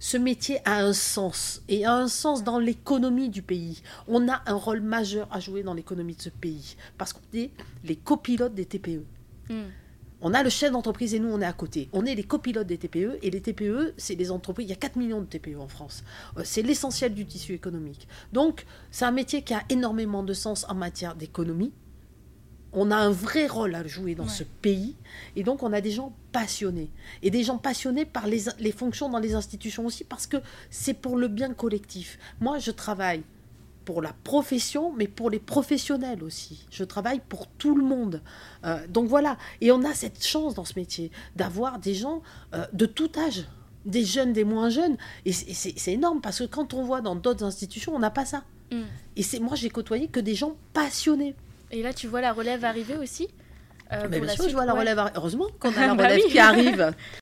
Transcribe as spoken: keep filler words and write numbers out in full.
ce métier a un sens, et a un sens dans l'économie du pays. On a un rôle majeur à jouer dans l'économie de ce pays, parce qu'on est les copilotes des T P E. Mm. On a le chef d'entreprise et nous, on est à côté. On est les copilotes des T P E, et les T P E, c'est les entreprises. Il y a quatre millions de T P E en France. C'est l'essentiel du tissu économique. Donc, c'est un métier qui a énormément de sens en matière d'économie. On a un vrai rôle à jouer dans ouais. ce pays. Et donc, on a des gens passionnés. Et des gens passionnés par les, les fonctions dans les institutions aussi, parce que c'est pour le bien collectif. Moi, je travaille pour la profession, mais pour les professionnels aussi. Je travaille pour tout le monde. Euh, donc voilà. Et on a cette chance dans ce métier d'avoir des gens euh, de tout âge, des jeunes, des moins jeunes. Et c'est, c'est, c'est énorme, parce que quand on voit dans d'autres institutions, on n'a pas ça. Mm. Et c'est, moi, j'ai côtoyé que des gens passionnés. Et là, tu vois la relève arriver aussi euh, mais pour bien la sûr, suite, je vois la ouais. relève. Heureusement qu'on a la bah relève oui. qui arrive.